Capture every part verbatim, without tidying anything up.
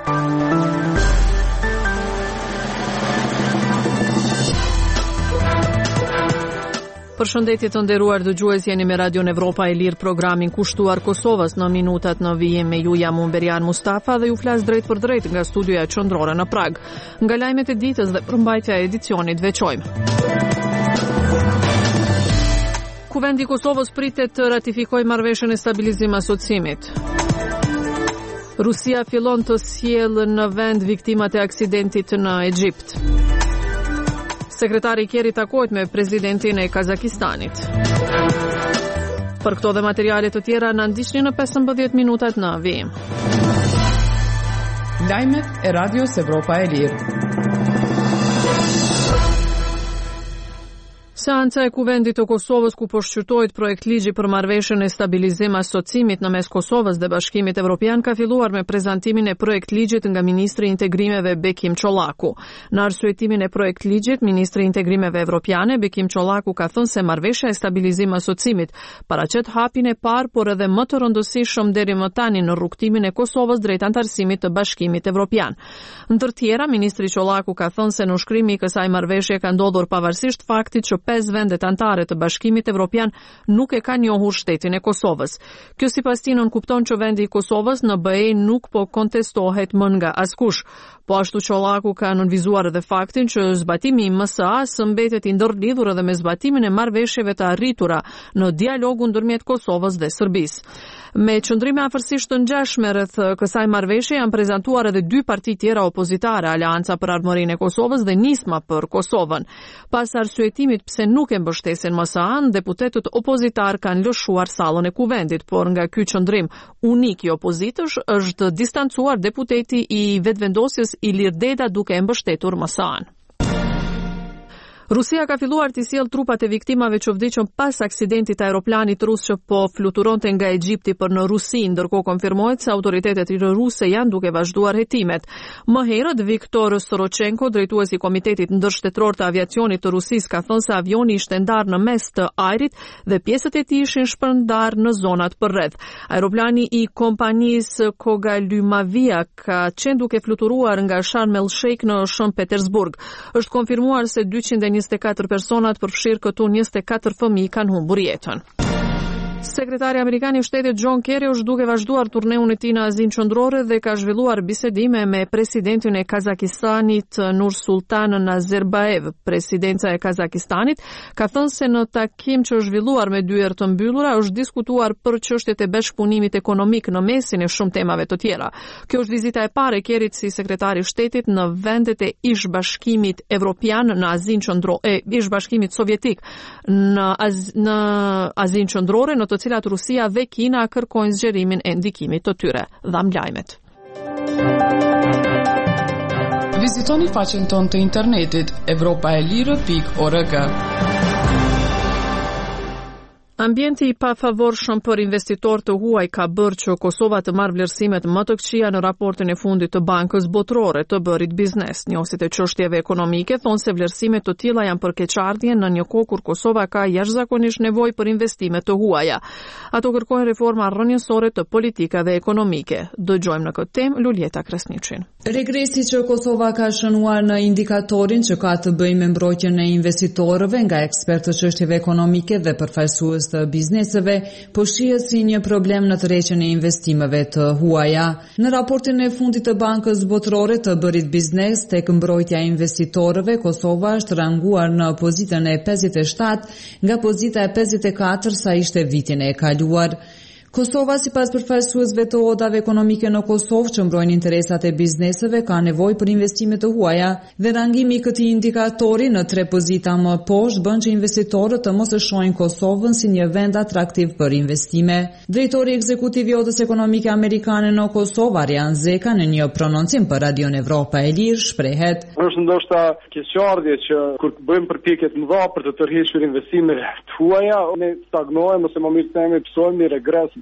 Përshëndetje të nderuar dëgjues, jeni me Radio Evropa e Lirë, programin kushtuar Kosovës në minutat në vijim. Me ju jam Umberian Mustafa dhe ju flas drejt për drejt nga studioja qendrore në Prag. Nga lajmet e ditës dhe përmbajtja e edicionit veçojmë. Kuvendi i Kosovës pritet të ratifikojë marrëveshjen e stabilizim asociimit. Rusia fillon të sjellë në vend viktimat e aksidentit në Egjipt. Sekretari Keri takohet me presidentin e Kazakistanit. Për këto dhe materiale të tjera na ndiqni në pesëmbëdhjetë minutat në vijim. Lajmet e Radios Evropa e Lirë. Seanca e Kuvendit të Kosovës ku po shqyrtohet projekt ligji për marrëveshjen e stabilizim asociimit në mes Kosovës dhe Bashkimit Evropian ka filluar me prezantimin e projekt ligjit nga Ministri i Integrimeve Bekim Çollaku. Në arsyetimin e projekt ligjit, Ministri i Integrimeve Evropiane Bekim Çollaku ka thënë se marrëveshja e stabilizim asociimit paraqet hapin e parë, por edhe më të rëndësishëm deri më tani në rrugtimin e Kosovës drejt antarësimit të Bashkimit Evropian. Ndër tjera, Ministri Çollaku ka thënë se nënshkrimi i kësaj marrëveshje ka ndodhur pavarësisht faktit që pesë vendet anëtare të Bashkimit Evropian nuk e kanë njohur shtetin e Kosovës. Kjo sipas tij nënkupton që vendi i Kosovës në B E nuk po kontestohet më nga askush. Po ashtu Çollaku ka nënvizuar edhe faktin që zbatimi i M S A së mbetet i ndërlidhur edhe me zbatimin e marrëveshjeve të arritura në dialogun ndërmjet Kosovës dhe Serbisë. Me qëndrime afërsisht të ngjashme rreth kësaj marrëveshje janë prezantuar edhe dy parti tjera opozitare, Aleanca për Armërinë e Kosovës dhe Nisma për Kosovën. Pas arsyetimit pse nuk e mbështesin M S A-n, deputetët opozitar kanë lëshuar sallën e kuvendit, por nga ky qëndrim unik i opozitës është distancuar deputeti i vetëvendosjes Ilir Deda duke e mbështetur M S A-n. Rusia ka filluar të sjellë trupat e viktimave që vdiqën pas aksidentit të aeroplanit rus që po fluturonte nga Egjipti për në Rusi, ndërkohë konfirmohet se autoritetet ruse janë duke vazhduar hetimet. Më herët, Viktor Sorochenko, drejtuesi i Komitetit Ndërshtetror të Aviacionit të Rusisë, ka thënë se avioni ishte ndarë në mes të ajrit dhe pjesët e tij ishin shpërndarë në zonat përreth. Aeroplani i kompanisë Kogalymavia ka qenë duke fluturuar nga Sharm el Sheikh në Shën Petersburg. Është konfirmuar se dyqind e njëzet e katër personat, përfshirë këtu njëzet e katër fëmijë, kanë humbur jetën. Sekretari Amerikan i Shtetit John Kerry është duke vazhduar turneun e tij në Azinë Qendrore dhe ka zhvilluar bisedime me presidentin e Kazakistanit Nursultan Nazarbayev. Presidenca e Kazakistanit ka thënë se në takim që është zhvilluar me dy herë të mbyllura është diskutuar për çështjet e bashkëpunimit ekonomik në mesin e shumë temave të tjera. Kjo është vizita e parë e Kerryt si sekretari i Shtetit në vendet e Ish-bashkimit Evropian në Azinë Qendrore, e Ish-bashkimit Sovjetik në Az, në Azinë Qendrore, në të cilat Rusia dhe Kina kërkojnë zgjerimin e ndikimit të tyre. Dham lajmet. Vizitoni faqen tonë të internetit evropa e lirë pikë org. Ambienti i pafavorshëm për investitor të huaj ka bërë që Kosova të marrë vlerësimet më të këqija në raportin e fundit të Bankës Botërore të Bërit Biznes. Njohësit e çështjeve ekonomike thonë se vlerësimet të tilla janë për keqardhje në një kohë kur Kosova ka jashtëzakonisht nevojë për investime të huaja. Ato kërkojnë reforma rrënjësore të politikave ekonomike. Dëgjojmë në këtë temë Luljeta Krasniqin. Regresi që Kosova ka shënuar në indikatorin që ka të bëjë me mbrojtjen e investitorëve nga ekspertë të çështjeve ekonomike dhe përfaqësues të bizneseve, po shihet si një problem në tërheqjen e investimeve të huaja. Në raportin e fundit të Bankës Botërore të Bërit Biznes, tek mbrojtja e investitorëve, Kosova është ranguar në pozitën e pesëdhjetë e shtatë nga pozita e pesëdhjetë e katër sa ishte vitin e kaluar. Kosova, sipas përfaqësuesve të odave ekonomike në Kosovë që mbrojnë interesat e bizneseve, ka nevojë për investime të huaja dhe rangimi i këtij indikatori në tre pozita më poshtë bën që investitorët të mos e shohin Kosovën si një vend atraktiv për investime. Drejtori ekzekutiv i odës ekonomike amerikane në Kosovë, Arian Zeka, në një prononcim për Radion Evropa e Lirë, shprehet: Është ndoshta keqardhje që kur bëjmë përpjekje të mëdha për të tërhequr investime të huaja, ne stagnohemi ose më mirë themi psojmë regres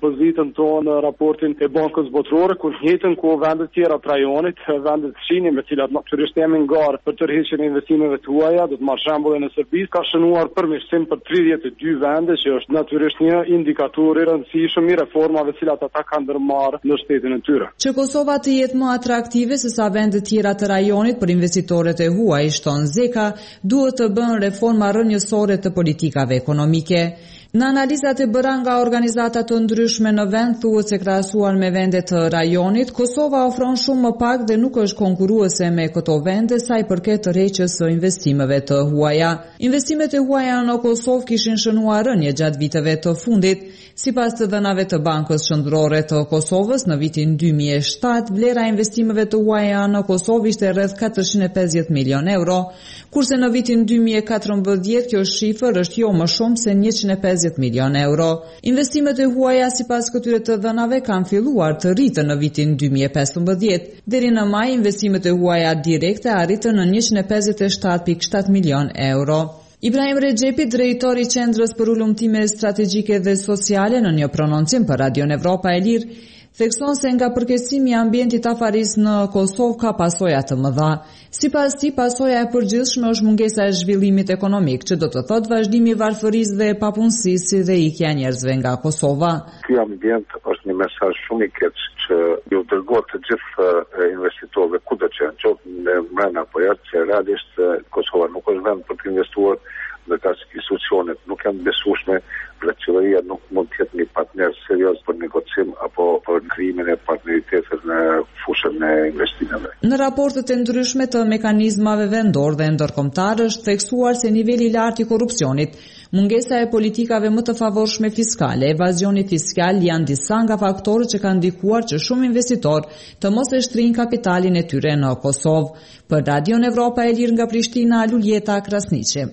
pozitën tonë në raportin e Bankës Botërore, kur njëjtën kohë vendet tjera të rajonit, vendet fshinje me cilat natyrisht jemi në garë për tërheqjen e investimeve të huaja, do të marr shembullin e Serbisë, ka shënuar përmirësim për tridhjetë e dy vende, që është natyrisht një indikator i rëndësishëm i reformave të cilat ata kanë ndërmarrë në shtetin e tyre. Që Kosova të jetë më atraktive se sa vendet tjera të rajonit për investitorët e huaj, shton Zeka, duhet të bën reforma rrënjësore të politikave ekonomike. Në analizat e bëra nga organizata të ndryshme në vend, thuhet se krahasuar me vende të rajonit, Kosova ofron shumë më pak dhe nuk është konkurruese me këto vende sa i përket tërheqjes së investimeve të huaja. Investimet e huaja në Kosovë kishin shënuar rënje gjatë viteve të fundit. Sipas të dhënave të Bankës Qendrore të Kosovës, në vitin dy mijë e shtatë, vlera e investimeve të huaja në Kosovë ishte rreth katërqind e pesëdhjetë milion euro, kurse në vitin dy mijë e katërmbëdhjetë kjo shifër është jo më shumë se njëqind e pesëdhjetë milion euro. Investimet e huaja sipas këtyre të dhënave kanë filluar të rritën në vitin dy mijë e pesëmbëdhjetë. Deri në maj, investimet e huaja direkte arritën në njëqind e pesëdhjetë e shtatë pikë shtatë milion euro. Ibrahim Rexhepi, drejtori i Qendrës për Ulëmtime Strategjike dhe Sociale, në një prononcim për Radion Evropa e Lirë, thekson se nga përkeqësimi i ambientit afaris në Kosovë ka pasoja të mëdha. Sipas tij, pasoja e përgjithshme është mungesa e zhvillimit ekonomik, që do të thotë vazhdimi i varfërisë dhe papunësisë dhe ikja e njerëzve nga Kosova. Ky ambient është një mesazh shumë i keq që ju dërgohet të gjithë investitorëve kudo që janë, qoftë në brenda apo jashtë, që realisht Kosova nuk është vend për të investuar, dhe ka institucionet nuk janë besueshme, dhe qeveria nuk mund të jetë një partner serioz për negocim apo për krijimin e partneritetit në fushën e investimeve. Në raportet e ndryshme të mekanizmave vendor dhe ndërkombëtar është theksuar se niveli i lartë i korrupsionit, mungesa e politikave më të favorshme fiskale, evazioni fiskal janë disa nga faktorët që kanë ndikuar që shumë investitorë të mos e shtrinë kapitalin e tyre në Kosovë. Për Radion Evropa e Lirë nga Prishtina, Luljeta Krasniqi.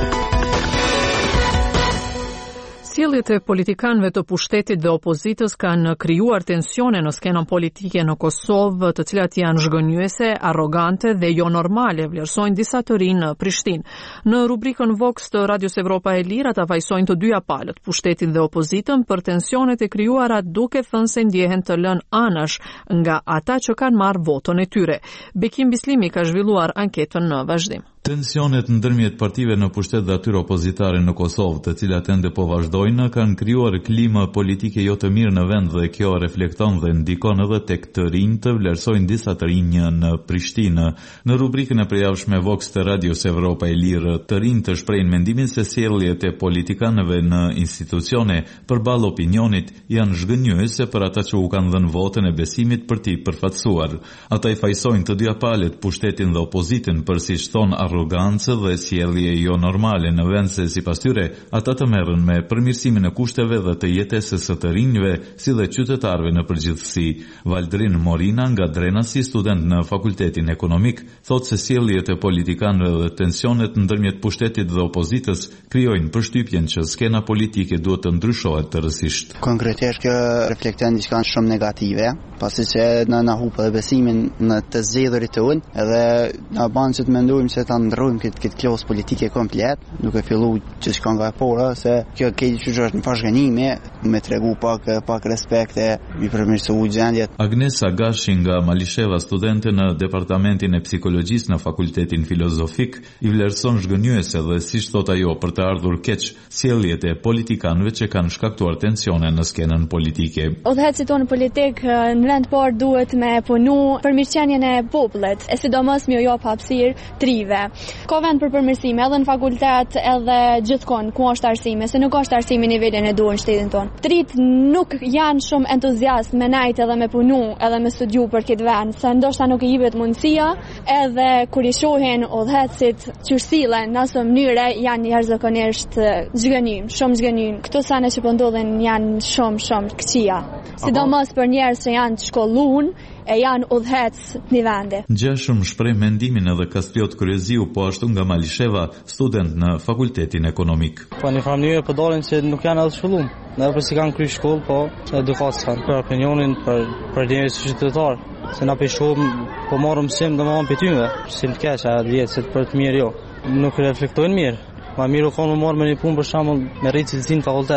Sjelljet e politikanëve të pushtetit dhe opozitës kanë krijuar tensione në skenën politike në Kosovë, të cilat janë zhgënjyese, arrogante dhe jo normale, vlerësojnë disa të rinj në Prishtinë. Në rubrikën Vox të Radios Evropa e Lirë, ata vajsojnë të dyja palët, pushtetin dhe opozitën, për tensionet e krijuara duke thënë se ndjehen të lënë anash nga ata që kanë marrë votën e tyre. Bekim Bislimi ka zhvilluar anketën në vazhdim. Tensionet ndërmjet partive në pushtet dhe atyre opozitare në Kosovë, të cilat ende po vazhdojnë, kanë krijuar klima politike jo të mirë në vend dhe kjo reflekton dhe ndikon edhe tek të rinj, të vlerësojnë disa të rinj në Prishtinë. Në rubrikën e përjavshme Vox të Radios Evropa e Lirë, të rinj të shprehin mendimin se sjelljet e politikanëve në institucione përballë opinionit janë zhgënjyese për ata që u kanë dhënë votën e besimit për t'i përfaqësuar. Ata i fajsojnë të dyja palët, pushtetin dhe opozitën, për siç thonë arrogancë dhe sjellje jo normale, në vend se sipas tyre ata të merren me përmirësimin e kushteve dhe të jetesës së të rinjve, si dhe qytetarëve në përgjithësi. Valdrin Morina nga Drenasi, student në Fakultetin Ekonomik, thotë se sjelljet e politikanëve dhe tensionet ndërmjet pushtetit dhe opozitës krijojnë përshtypjen që skena politike duhet të ndryshohet tërësisht. Konkretisht kjo reflekton diçka shumë negative, pasi që na na humbë besimin në të zgjedhurit tonë, edhe na bën që të mendojmë se ta ndrojmë këtë këtë klasë politike komplet, duke filluar gjithçka nga pora, se kjo keq që është në fashgënime, me tregu pak pak respekt e mi përmirësu gjendjet. Agnesa Gashi nga Malisheva, studente në Departamentin e Psikologjisë në Fakultetin Filozofik, i vlerëson zhgënjyese dhe siç thot ajo për të ardhur keq sjelljet e politikanëve që kanë shkaktuar tensione në skenën politike. Udhëhecit tonë politik në vend parë duhet me punu për mirëqenien e popullit, e sidomos me u jap hapësirë trive. Ka vend për përmirësime edhe në fakultet edhe gjithkohon ku është arsime, se nuk është arsimi nivelin e duhur në shtetin tonë. Trit nuk janë shumë entuziast me najt edhe me punu edhe me studiu për këtë vend, se ndoshta nuk i jepet mundësia, edhe kur i shohin udhëhecit që sillen në asë mënyre janë jashtëzakonisht zgënjym, shumë zgënjym. Këto sane që po ndodhin janë shumë shumë këqija. Sidomos për njerëz që janë të shkolluar e janë udhëhec në vende. Gjashëm shpreh mendimin edhe Kastriot Kryeziu, po ashtu nga Malisheva, student në Fakultetin Ekonomik. Po në farë mënyrë po dalin se nuk janë edhe shkolluar. Ne për si kanë kryer shkollë, po edukat kanë për opinionin, për për njerëz qytetar. Se na peshojmë, po marrim mësim domosdoshmë për tyve, si të keq a vjet se për të mirë jo. Nuk reflektojnë mirë. Ma mirë u konë më marrë me një punë për shembull me rrit cilësinë fakultet,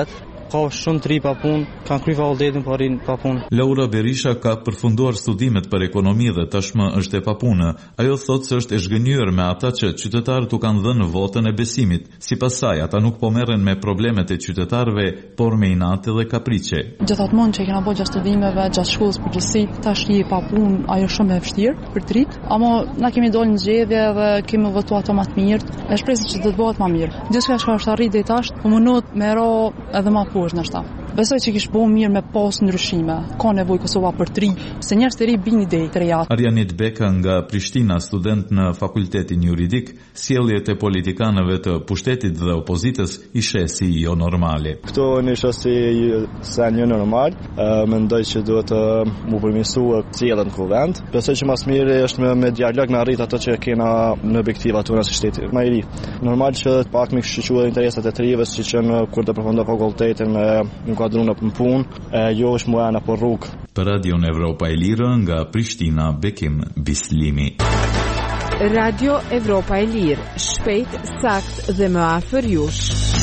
ka shumë të ri pa punë, kanë kryer fakultetin por rin pa punë. Laura Berisha ka përfunduar studimet për ekonomi dhe tashmë është e papunë. Ajo thotë se është e zhgënjur me ata që qytetarët u kanë dhënë votën e besimit. Sipas saj, ata nuk po merren me problemet e qytetarëve, por me inat dhe kapriçe. Gjithmonë që kena bërë gjatë studimeve, gjatë shkollës përgjithësi, tash je pa punë, ajo shumë e vështirë për të rit, ama na kemi dalë në zgjedhje dhe kemi votuar ato më të mirë. E shpresoj që do të bëhet më mirë. Gjithçka që është arrit deri tash, po mundohet me ro edhe më poshtë ndoshta. Besoj që kishte bëu mirë me pas ndryshime. Ka nevojë Kosova për të ri, se njerëz të ri bini deri të reja. Arianit Beka nga Prishtina, student në Fakultetin Juridik, sjelljet e politikanëve të pushtetit dhe opozitës i sheh si jo normale. Këto në shoqësi janë jo normal, mendoj që duhet të mu përmirësua sjelljen në kuvend. Besoj që më së miri është me, me dialog me arrit ato që kena në objektiva tona si shteti më i ri. Normal që të pak me shqyrtuar interesat e të rive, siç janë kur të përfundon fakultetin me inkuadruna për punë, jo është muana për rrugë. Për Radion Evropa e Lirë nga Prishtina, Bekim Bislimi. Radio Evropa e Lirë, shpejt, sakt dhe më afër jush.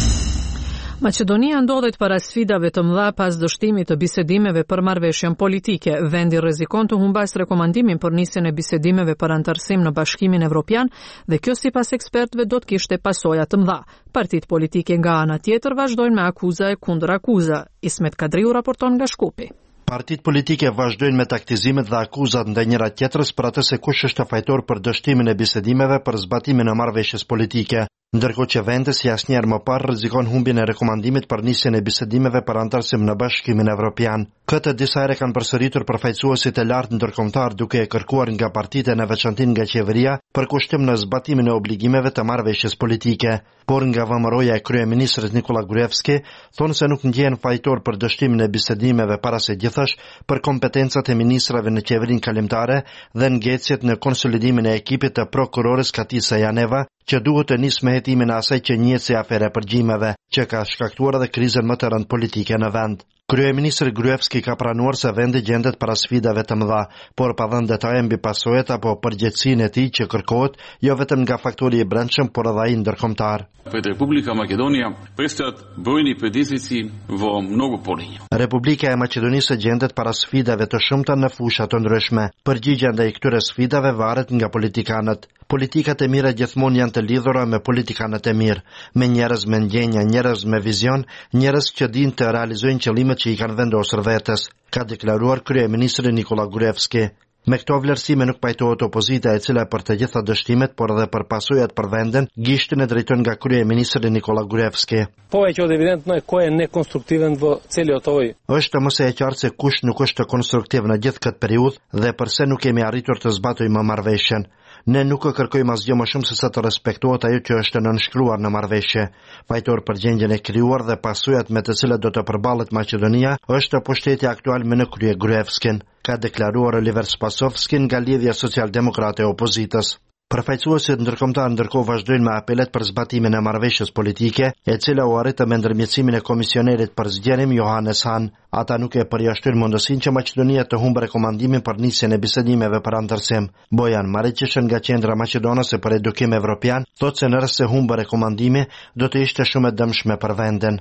Maqedonia ndodhet para sfidave të mëdha pas dështimit të bisedimeve për marrëveshjen politike. Vendi rrezikon të humbas rekomandimin për nisjen e bisedimeve për antarësim në Bashkimin Evropian dhe kjo sipas ekspertëve do të kishte pasoja të mëdha. Partitë politike nga ana tjetër vazhdojnë me akuza e kundër akuza. Ismet Kadriu raporton nga Shkupi. Partitë politike vazhdojnë me taktizimet dhe akuzat ndaj njëra tjetrës për atë se kush është fajtor për dështimin e bisedimeve për zbatimin e marrëveshjes politike. Ndërkohë që vendi si asnjëherë më parë rrezikon humbjen e rekomandimit për nisjen e bisedimeve për antarësim në Bashkimin Evropian. Këtë disa herë kanë përsëritur përfaqësuesit e lartë ndërkombëtar duke e kërkuar nga partitë në veçantë nga qeveria për kushtim në zbatimin e obligimeve të marrëveshjes politike. Por nga vëmëroja e kryeministrit Nikola Gruevski thonë se nuk ndjehen fajtor për dështimin e bisedimeve para se gjithash për kompetencat e ministrave në qeverinë kalimtare dhe ngecjet në konsolidimin e ekipit të prokurores Katisa Janeva, që duhet të nisë me hetimin e asaj që njihet si afere përgjimeve, që ka shkaktuar edhe krizën më të rëndë politike në vend. Kryeministri Gruevski ka pranuar se vendi gjendet para sfidave të mëdha, por pa dhënë detaje mbi pasojat apo përgjegjësinë e tij që kërkohet, jo vetëm nga faktori i brendshëm, por edhe ai ndërkombëtar. Republika Makedonia prestat brojni predisnici vo mnogo polinja. Republika e Maqedonisë gjendet para sfidave të shumta në fusha të ndryshme. Përgjigjja ndaj këtyre sfidave varet nga politikanët. Politikat e mira gjithmonë janë të lidhura me politikanët e mirë, me njerëz me ndjenja, njerëz me vizion, njerëz që dinë të realizojnë qëllimet që i kanë vendosur vetes, ka deklaruar kryeministri Nikola Gruevski. Me këto vlerësime nuk pajtohet opozita e cila për të gjitha dështimet, por edhe për pasojat për vendin, gishtin e drejton nga kryeministri Nikola Gruevski. Po e që evidentno e koje ne konstruktive në cili otoj. Është mos e qartë se kush nuk është konstruktiv në gjithë këtë periudhë dhe përse nuk kemi arritur të zbatojmë marrëveshjen. Ne nuk e kërkojmë asgjë më shumë se sa të respektohet ajo që është nënshkruar në marrëveshje. Fajtor për gjendjen e krijuar dhe pasojat me të cilat do të përballet Maqedonia është pushteti aktual me në krye Gruevskin, ka deklaruar Oliver Spasovski nga lidhja socialdemokrate e opozitës. Përfaqësuesit ndërkombëtar ndërkohë vazhdojnë me apelet për zbatimin e marrëveshjes politike, e cila u arritë me ndërmjetësimin e komisionerit për zgjerim Johannes Hahn. Ata nuk e përjashtojnë mundësinë që Maqedonia të humbë rekomandimin për nisjen e bisedimeve për antarësim. Bojan Mariqish nga Qendra Maqedonase për Edukim Evropian thotë se në rast se humbë rekomandimi do të ishte shumë e dëmshme për vendin.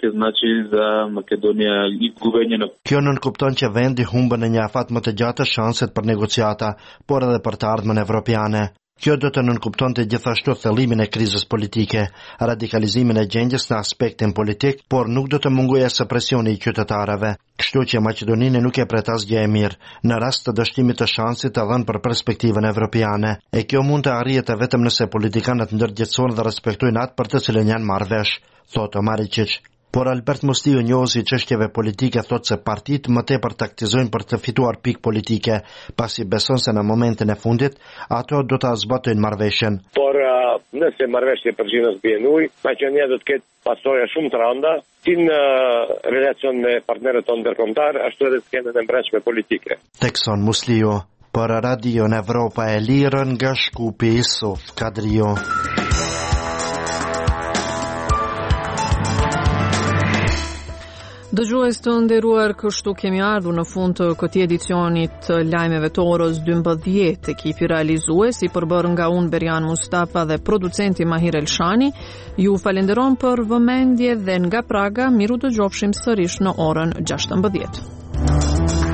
Kjo nënkupton që vendi humbë në një afat më të gjatë shanset për negociata, por edhe për të ardhmen evropiane. Kjo do të nënkuptonte gjithashtu thellimin e krizës politike, radikalizimin e gjendjes në aspektin politik, por nuk do të mungojë as presioni i qytetarëve. Kështu që Maqedoninë nuk e pret asgjë e mirë në rast të dështimit të shansit të dhënë për perspektivën evropiane. E kjo mund të arrihet vetëm nëse politikanët ndërgjegjësohen dhe respektojnë atë për të cilën janë marrë vesh, thotë Mariqić. Por Albert Musliu, njohësi i çështjeve politike, thotë se partitë më tepër taktizojnë për të fituar pikë politike, pasi beson se në momentin e fundit ato do ta zbatojnë marrëveshjen. Por uh, nëse marrëveshja e përgjithës bien ujë, Maqedonia do të ketë pasoja shumë të rënda, si në uh, relacion me partnerët tonë ndërkombëtar, ashtu edhe të kendën e brendshme politike. Tekson Musliu, për Radio Evropa e Lirë nga Shkupi, Isuf Kadriu. Dëgjues të nderuar, kështu kemi ardhur në fund të këtij edicionit të lajmeve të orës dymbëdhjetë. Ekipi realizues i përbërë nga unë Berian Mustafa dhe producenti Mahir Elshani ju falenderon për vëmendje dhe nga Praga miru dëgjofshim sërish në orën gjashtëmbëdhjetë.